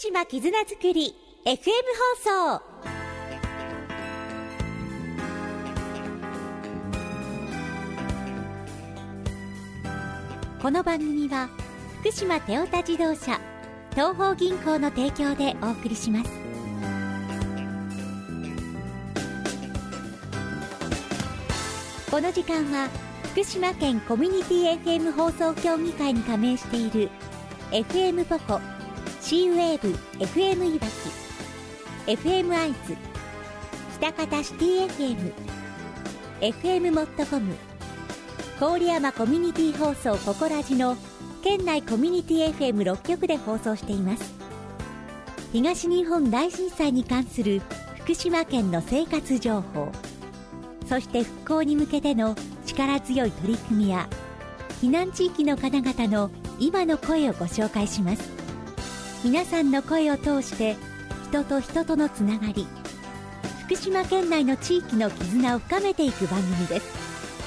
島絆づくり FM 放送。この番組は福島テオタ自動車東邦銀行の提供でお送りします。この時間は福島県コミュニティ FM 放送協議会に加盟している FM ポコ、シーウェーブ FM いわき、 FM アイズ、北方シティ FM、 FM モットコム、郡山コミュニティ放送ココラジの県内コミュニティ FM6 局で放送しています。東日本大震災に関する福島県の生活情報、そして復興に向けての力強い取り組みや避難地域の方々の今の声をご紹介します。皆さんの声を通して人と人とのつながり、福島県内の地域の絆を深めていく番組です。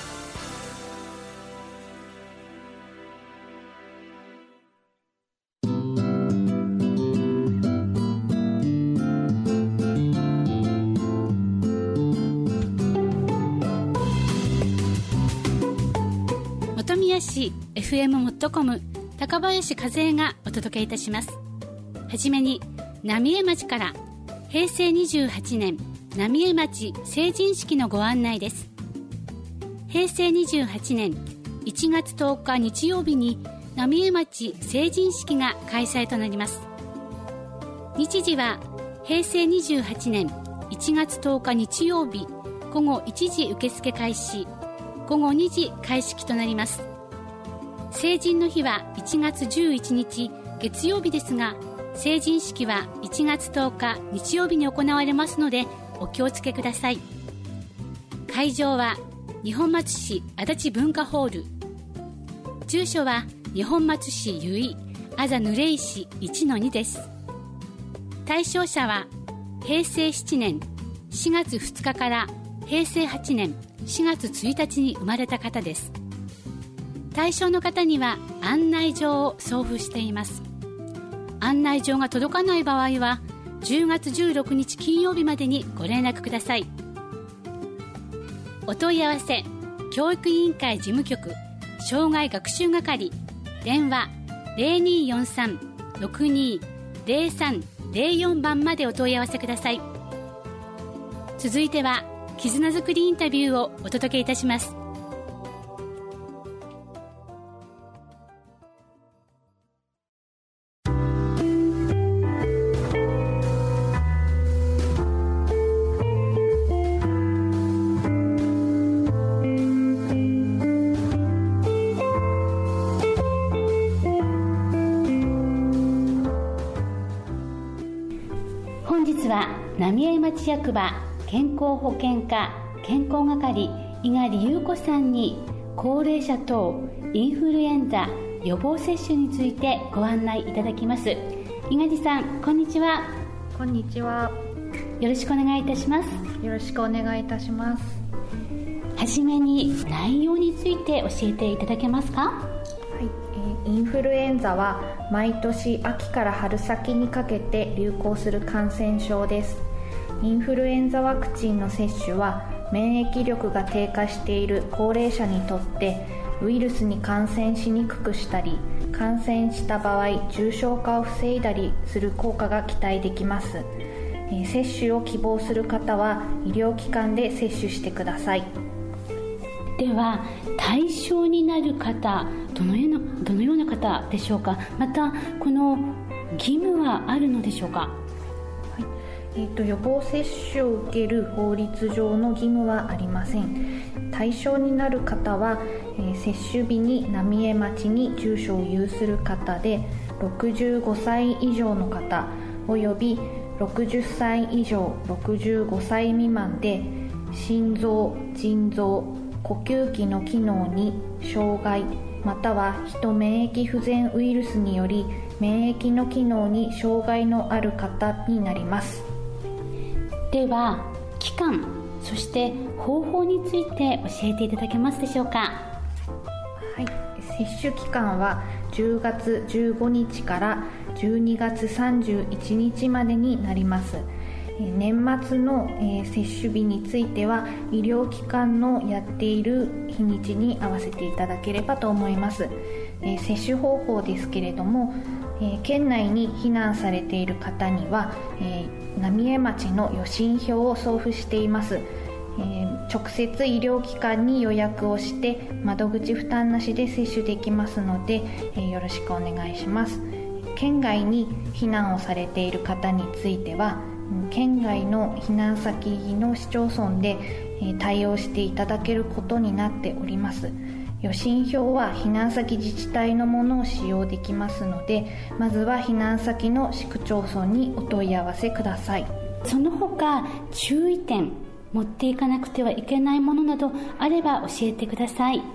本宮市 FM モットコム高林和恵がお届けいたします。はじめに浪江町から平成28年浪江町成人式のご案内です。平成28年1月10日日曜日に浪江町成人式が開催となります。日時は平成28年1月10日日曜日午後1時受付開始、午後2時開式となります。成人の日は1月11日月曜日ですが、成人式は1月10日日曜日に行われますのでお気をつけください。会場は二本松市足立文化ホール、住所は二本松市由比あざぬれ石 1-2 です。対象者は平成7年4月2日から平成8年4月1日に生まれた方です。対象の方には案内状を送付しています。案内状が届かない場合は10月16日金曜日までにご連絡ください。お問い合わせ教育委員会事務局障害学習係、電話 0243-620304 番までお問い合わせください。続いては絆づくりインタビューをお届けいたします。本日は浪江町役場健康保険課健康係猪狩優子さんに高齢者等インフルエンザ予防接種についてご案内いただきます。猪狩さん、こんにちは。 こんにちは。 よろしくお願いいたします。 よろしくお願いいたします。 はじめに内容について教えていただけますか？ はい、インフルエンザは毎年秋から春先にかけて流行する感染症です。インフルエンザワクチンの接種は免疫力が低下している高齢者にとってウイルスに感染しにくくしたり、感染した場合重症化を防いだりする効果が期待できます。接種を希望する方は医療機関で接種してください。 では対象になる方、どのような方でしょうか？またこの義務はあるのでしょうか？ 予防接種を受ける法律上の義務はありません。対象になる方は、接種日に浪江町に住所を有する方で65歳以上の方および60歳以上65歳未満で心臓、腎臓、呼吸器の機能に障害またはヒト免疫不全ウイルスにより免疫の機能に障害のある方になります。 では期間、そして方法について教えていただけますでしょうか？ はい、接種期間は10月15日から 12月31日までになります。年末の接種日については医療機関のやっている日にちに合わせていただければと思います。接種方法ですけれども、県内に避難されている方には、浪江町の予診票を送付しています。直接医療機関に予約をして窓口負担なしで接種できますので、よろしくお願いします。県外に避難をされている方については県外の避難先の市町村で対応していただけることになっております。予診票は避難先自治体のものを使用できますので、まずは避難先の市区町村にお問い合わせください。 その他注意点、持っていかなくてはいけないものなどあれば教えてください。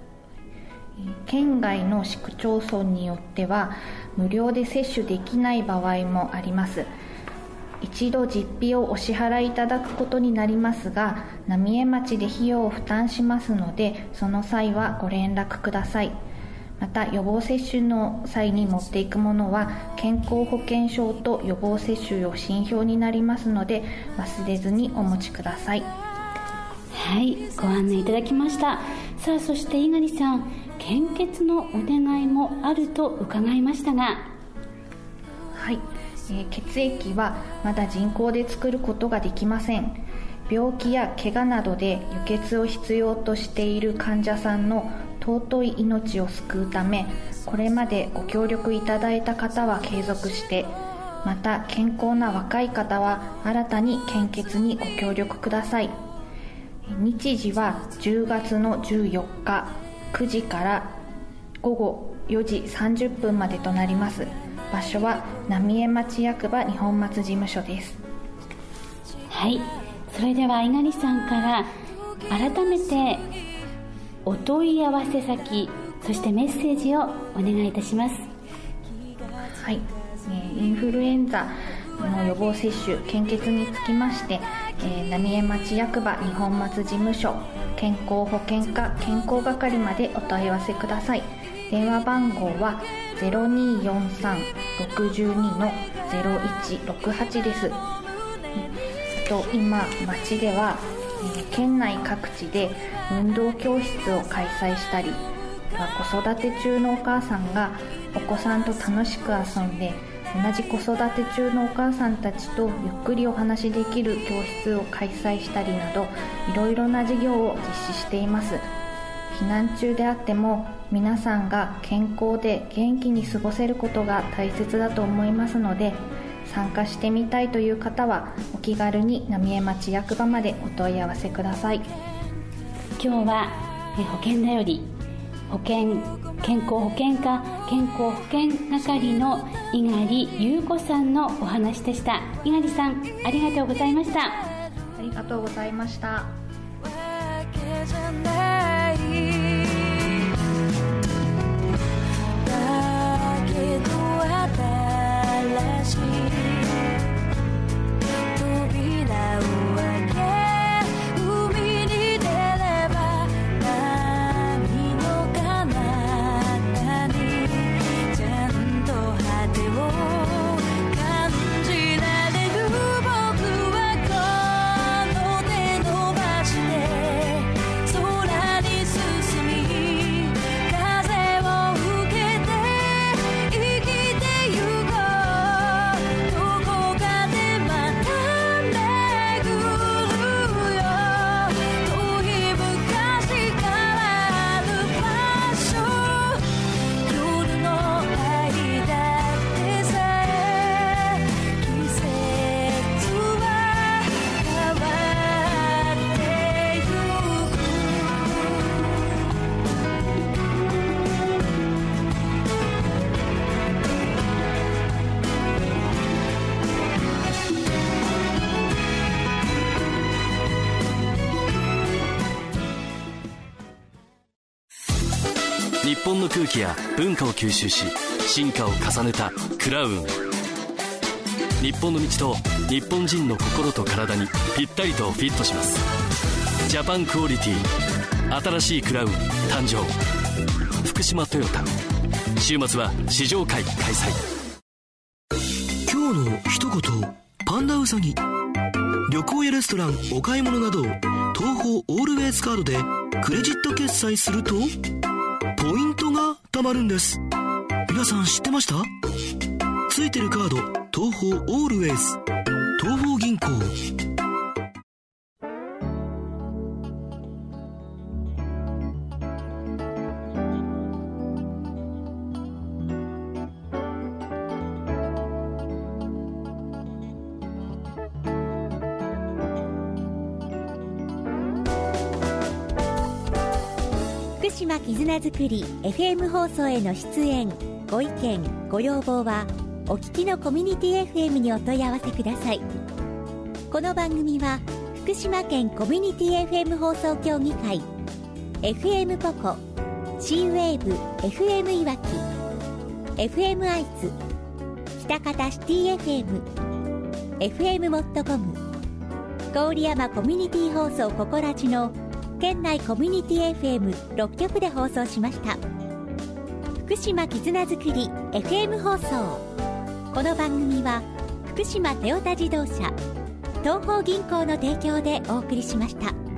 県外の市区町村によっては無料で接種できない場合もあります。一度実費をお支払いいただくことになりますが、浪江町で費用を負担しますので、その際はご連絡ください。また予防接種の際に持っていくものは健康保険証と予防接種予診票になりますので、忘れずにお持ちください。 はい、ご案内いただきました。さあ、そして猪狩さん、献血のお願いもあると伺いましたが。 はい、血液はまだ人工で作ることができません。病気や怪我などで輸血を必要としている患者さんの尊い命を救うため、これまでご協力いただいた方は継続して、また健康な若い方は新たに献血にご協力ください。日時は10月の14日9時から午後4時30分までとなります。場所は浪江町役場二本松事務所です。 はい、それでは猪狩さんから改めてお問い合わせ先、そしてメッセージをお願いいたします。 はい、インフルエンザの予防接種献血につきまして、浪江町役場二本松事務所健康保険課健康係までお問い合わせください。電話番号は 0243-62-0168 です。今町では、県内各地で運動教室を開催したり、子育て中のお母さんがお子さんと楽しく遊んで、同じ子育て中のお母さんたちとゆっくりお話しできる教室を開催したりなど、いろいろな事業を実施しています。避難中であっても皆さんが健康で元気に過ごせることが大切だと思いますので、参加してみたいという方はお気軽に浪江町役場までお問い合わせください。 今日は保険だより健康保険課健康保険係の猪狩優子さんのお話でした。猪狩さん、ありがとうございました。 ありがとうございました。 日本の空気や文化を吸収し進化を重ねたクラウン。日本の道と日本人の心と体にぴったりとフィットします。ジャパンクオリティ新しいクラウン誕生。福島トヨタ。週末は試乗会開催。 今日の一言、パンダウサギ。旅行やレストラン、お買い物など東宝オールウェイズカードでクレジット決済するとポイントが貯まるんです。皆さん知ってました？ついてるカード、東宝オールウェイズ、東宝銀行。 福島絆づくり FM 放送への出演、ご意見ご要望はお聞きのコミュニティ FM にお問い合わせください。この番組は福島県コミュニティ FM 放送協議会、 FM ポコ、 C-WAVE FM いわき、 FM アイズ、北方シティ FM、 FM モットコム、郡山コミュニティ放送ココラジの県内コミュニティ FM6 局で放送しました。福島絆づくり FM 放送。この番組は福島トヨタ自動車、東宝銀行の提供でお送りしました。